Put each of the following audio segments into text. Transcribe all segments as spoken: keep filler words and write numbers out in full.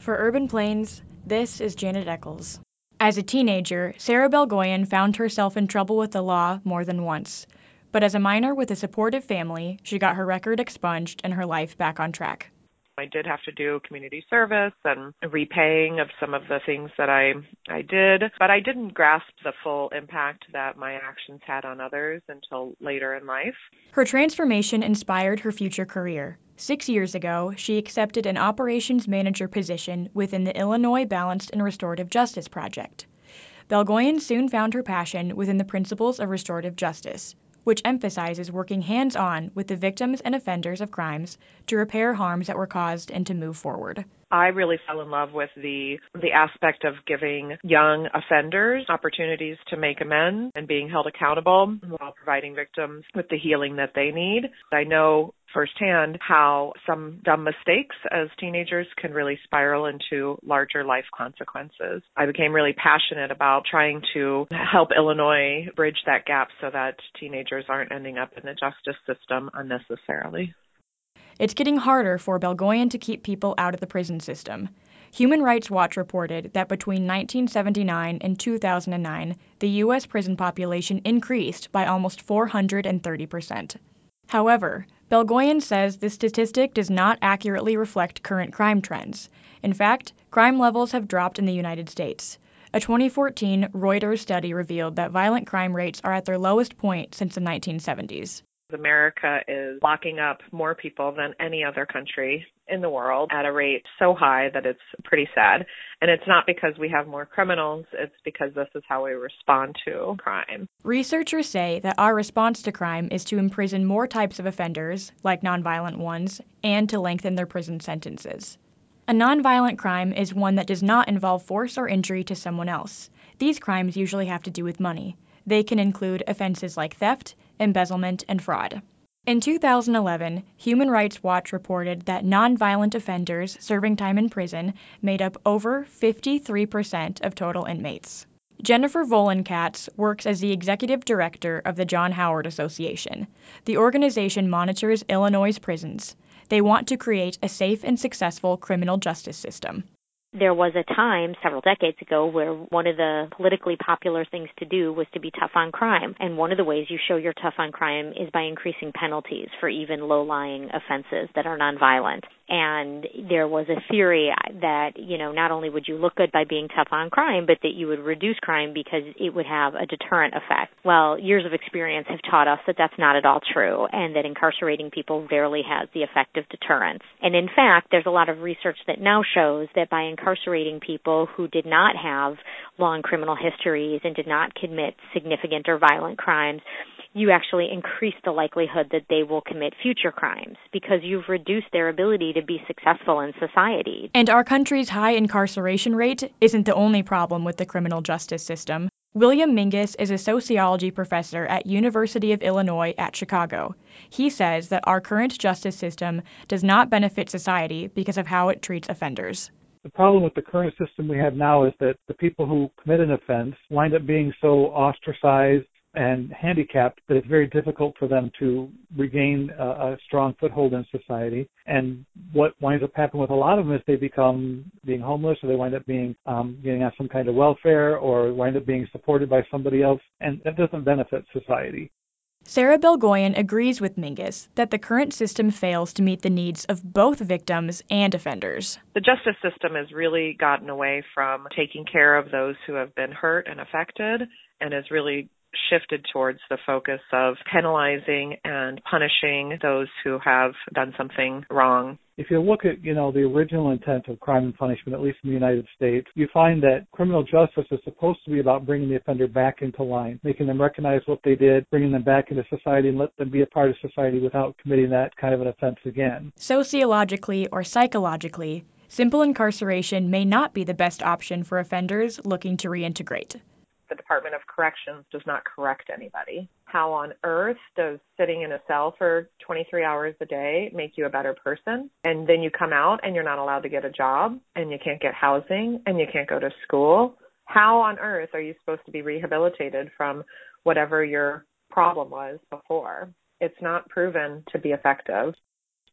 For Urban Plains, this is Janet Eccles. As a teenager, Sarah Belgoyan found herself in trouble with the law more than once. But as a minor with a supportive family, she got her record expunged and her life back on track. I did have to do community service and repaying of some of the things that I, I did, but I didn't grasp the full impact that my actions had on others until later in life. Her transformation inspired her future career. Six years ago, she accepted an operations manager position within the Illinois Balanced and Restorative Justice Project. Belgoyan soon found her passion within the principles of restorative justice, which emphasizes working hands-on with the victims and offenders of crimes to repair harms that were caused and to move forward. I really fell in love with the the aspect of giving young offenders opportunities to make amends and being held accountable while providing victims with the healing that they need. I know firsthand how some dumb mistakes as teenagers can really spiral into larger life consequences. I became really passionate about trying to help Illinois bridge that gap so that teenagers aren't ending up in the justice system unnecessarily. It's getting harder for Belgoyan to keep people out of the prison system. Human Rights Watch reported that between nineteen seventy-nine and two thousand nine, the U S prison population increased by almost four hundred thirty percent. However, Belgoyan says this statistic does not accurately reflect current crime trends. In fact, crime levels have dropped in the United States. A twenty fourteen Reuters study revealed that violent crime rates are at their lowest point since the nineteen seventies. America is locking up more people than any other country in the world at a rate so high that it's pretty sad. And it's not because we have more criminals, it's because this is how we respond to crime. Researchers say that our response to crime is to imprison more types of offenders, like nonviolent ones, and to lengthen their prison sentences. A nonviolent crime is one that does not involve force or injury to someone else. These crimes usually have to do with money. They can include offenses like theft, embezzlement, and fraud. In two thousand eleven, Human Rights Watch reported that nonviolent offenders serving time in prison made up over fifty-three percent of total inmates. Jennifer Volenkatz works as the executive director of the John Howard Association. The organization monitors Illinois' prisons. They want to create a safe and successful criminal justice system. There was a time several decades ago where one of the politically popular things to do was to be tough on crime. And one of the ways you show you're tough on crime is by increasing penalties for even low-lying offenses that are nonviolent. And there was a theory that, you know, not only would you look good by being tough on crime, but that you would reduce crime because it would have a deterrent effect. Well, years of experience have taught us that that's not at all true, and that incarcerating people rarely has the effect of deterrence. And in fact, there's a lot of research that now shows that by incarcerating people who did not have long criminal histories and did not commit significant or violent crimes, you actually increase the likelihood that they will commit future crimes because you've reduced their ability to be successful in society. And our country's high incarceration rate isn't the only problem with the criminal justice system. William Mingus is a sociology professor at University of Illinois at Chicago. He says that our current justice system does not benefit society because of how it treats offenders. The problem with the current system we have now is that the people who commit an offense wind up being so ostracized and handicapped that it's very difficult for them to regain a, a strong foothold in society. And what winds up happening with a lot of them is they become being homeless, or they wind up being um, getting on some kind of welfare, or wind up being supported by somebody else, and that doesn't benefit society. Sarah Belgoyan agrees with Mingus that the current system fails to meet the needs of both victims and offenders. The justice system has really gotten away from taking care of those who have been hurt and affected, and has really shifted towards the focus of penalizing and punishing those who have done something wrong. If you look at, you know, the original intent of crime and punishment, at least in the United States, you find that criminal justice is supposed to be about bringing the offender back into line, making them recognize what they did, bringing them back into society, and let them be a part of society without committing that kind of an offense again. Sociologically or psychologically, simple incarceration may not be the best option for offenders looking to reintegrate. The Department of Corrections does not correct anybody. How on earth does sitting in a cell for twenty-three hours a day make you a better person? And then you come out and you're not allowed to get a job, and you can't get housing, and you can't go to school. How on earth are you supposed to be rehabilitated from whatever your problem was before? It's not proven to be effective.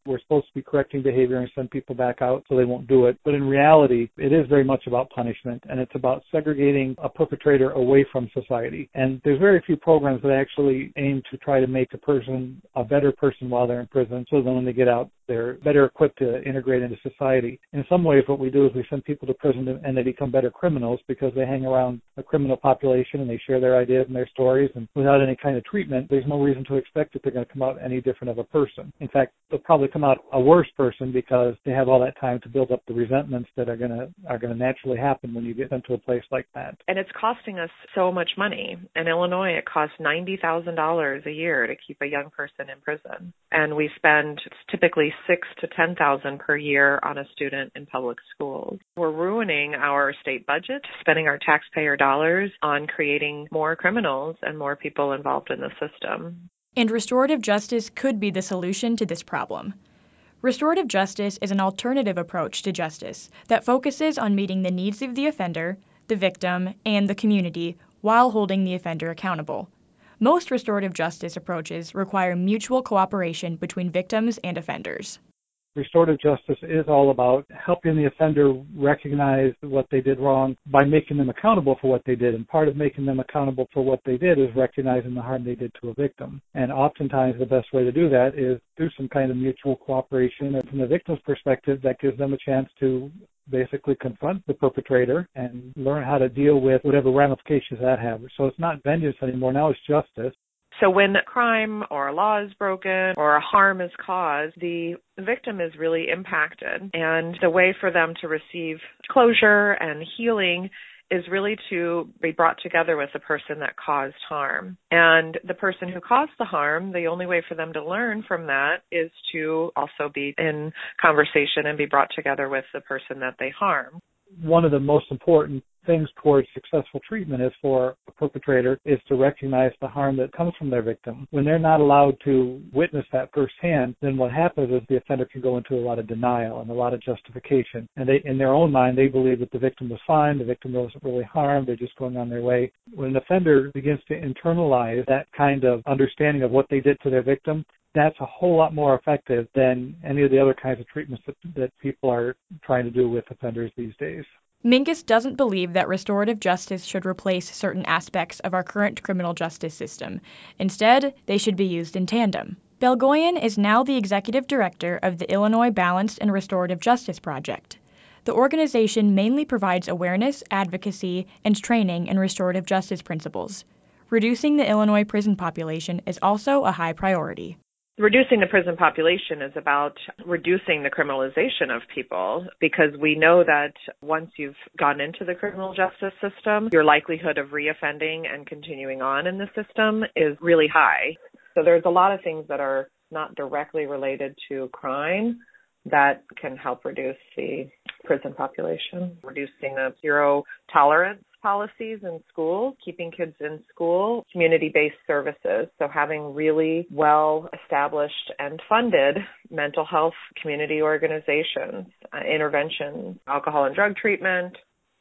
we're supposed to be correcting behavior and send people back out so they won't do it. But in reality, it is very much about punishment, and it's about segregating a perpetrator away from society. And there's very few programs that actually aim to try to make a person a better person while they're in prison, so that when they get out, they're better equipped to integrate into society. In some ways, what we do is we send people to prison and they become better criminals because they hang around a criminal population and they share their ideas and their stories. And without any kind of treatment, there's no reason to expect that they're going to come out any different of a person. In fact, they'll probably come out a worse person because they have all that time to build up the resentments that are going to are going to naturally happen when you get into a place like that. And it's costing us so much money. In Illinois, it costs ninety thousand dollars a year to keep a young person in prison. And we spend typically six to ten thousand per year on a student in public schools. We're ruining our state budget, spending our taxpayer dollars on creating more criminals and more people involved in the system. And restorative justice could be the solution to this problem. Restorative justice is an alternative approach to justice that focuses on meeting the needs of the offender, the victim, and the community while holding the offender accountable. Most restorative justice approaches require mutual cooperation between victims and offenders. Restorative justice is all about helping the offender recognize what they did wrong by making them accountable for what they did. And part of making them accountable for what they did is recognizing the harm they did to a victim. And oftentimes the best way to do that is through some kind of mutual cooperation. And from the victim's perspective, that gives them a chance to basically confront the perpetrator and learn how to deal with whatever ramifications that have. So it's not vengeance anymore. Now it's justice. So when crime or a law is broken or a harm is caused, the victim is really impacted. And the way for them to receive closure and healing is really to be brought together with the person that caused harm. And the person who caused the harm, the only way for them to learn from that is to also be in conversation and be brought together with the person that they harm. One of the most important things towards successful treatment is for a perpetrator is to recognize the harm that comes from their victim. When they're not allowed to witness that firsthand, then what happens is the offender can go into a lot of denial and a lot of justification. And they, in their own mind, they believe that the victim was fine, the victim wasn't really harmed, they're just going on their way. When an offender begins to internalize that kind of understanding of what they did to their victim, that's a whole lot more effective than any of the other kinds of treatments that, that people are trying to do with offenders these days. Minkus doesn't believe that restorative justice should replace certain aspects of our current criminal justice system. Instead, they should be used in tandem. Belgoyan is now the executive director of the Illinois Balanced and Restorative Justice Project. The organization mainly provides awareness, advocacy, and training in restorative justice principles. Reducing the Illinois prison population is also a high priority. Reducing the prison population is about reducing the criminalization of people, because we know that once you've gone into the criminal justice system, your likelihood of reoffending and continuing on in the system is really high. So there's a lot of things that are not directly related to crime that can help reduce the prison population. Reducing the zero tolerance policies in schools, keeping kids in school, community-based services. So having really well-established and funded mental health community organizations, uh, interventions, alcohol and drug treatment,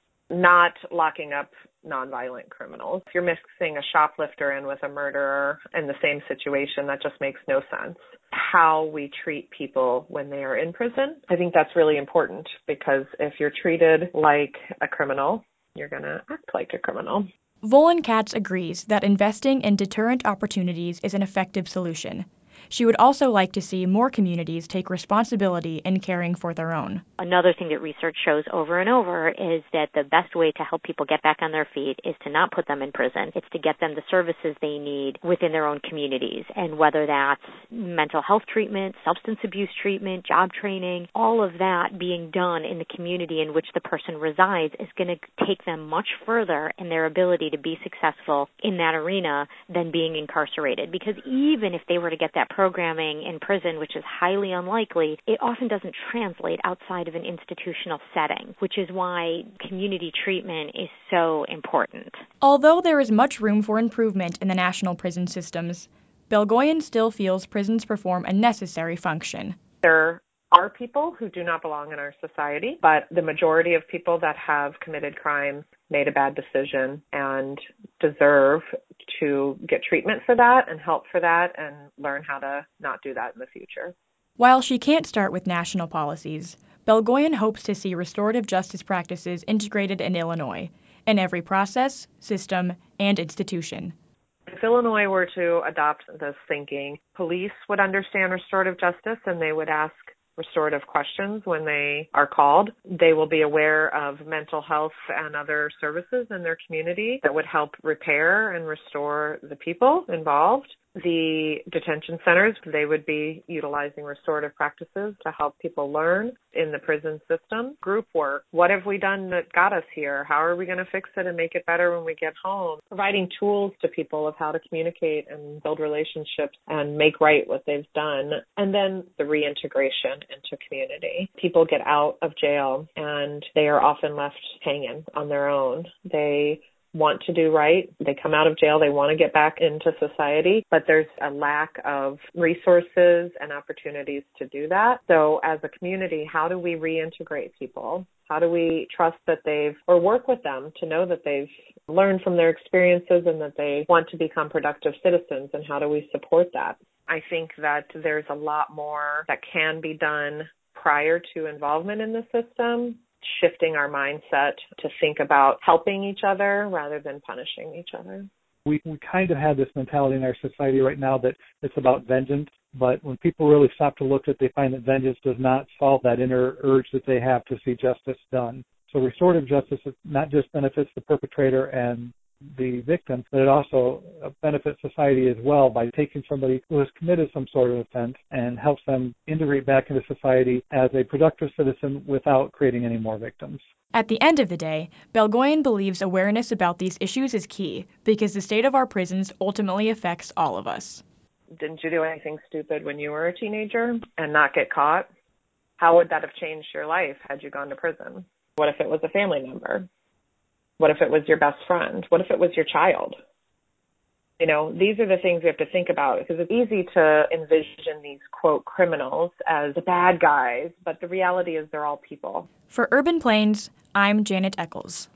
not locking up nonviolent criminals. If you're mixing a shoplifter in with a murderer in the same situation, that just makes no sense. How we treat people when they are in prison, I think that's really important, because if you're treated like a criminal, you're going to act like a criminal. Volin Katz agrees that investing in deterrent opportunities is an effective solution. She would also like to see more communities take responsibility in caring for their own. Another thing that research shows over and over is that the best way to help people get back on their feet is to not put them in prison. It's to get them the services they need within their own communities. And whether that's mental health treatment, substance abuse treatment, job training, all of that being done in the community in which the person resides is going to take them much further in their ability to be successful in that arena than being incarcerated. Because even if they were to get that programming in prison, which is highly unlikely, it often doesn't translate outside of an institutional setting, which is why community treatment is so important. Although there is much room for improvement in the national prison systems, Belgoyan still feels prisons perform a necessary function. There are people who do not belong in our society, but the majority of people that have committed crimes made a bad decision and deserve to get treatment for that and help for that and learn how to not do that in the future. While she can't start with national policies, Belgoyan hopes to see restorative justice practices integrated in Illinois, in every process, system, and institution. If Illinois were to adopt this thinking, police would understand restorative justice and they would ask restorative questions when they are called. They will be aware of mental health and other services in their community that would help repair and restore the people involved. The detention centers, they would be utilizing restorative practices to help people learn in the prison system. Group work. What have we done that got us here? How are we going to fix it and make it better when we get home? Providing tools to people of how to communicate and build relationships and make right what they've done. And then the reintegration into community. People get out of jail and they are often left hanging on their own. They want to do right. They come out of jail. They want to get back into society, but there's a lack of resources and opportunities to do that. So as a community, how do we reintegrate people? How do we trust that they've, or work with them to know that they've learned from their experiences and that they want to become productive citizens? And how do we support that? I think that there's a lot more that can be done prior to involvement in the system, shifting our mindset to think about helping each other rather than punishing each other. We, we kind of have this mentality in our society right now that it's about vengeance, but when people really stop to look at it, they find that vengeance does not solve that inner urge that they have to see justice done. So restorative justice not just benefits the perpetrator and the victim, but it also benefits society as well by taking somebody who has committed some sort of offense and helps them integrate back into society as a productive citizen without creating any more victims. At the end of the day, Belgoyan believes awareness about these issues is key because the state of our prisons ultimately affects all of us. Didn't you do anything stupid when you were a teenager and not get caught? How would that have changed your life had you gone to prison? What if it was a family member? What if it was your best friend? What if it was your child? You know, these are the things we have to think about because it's easy to envision these, quote, criminals as the bad guys, but the reality is they're all people. For Urban Plains, I'm Janet Eccles.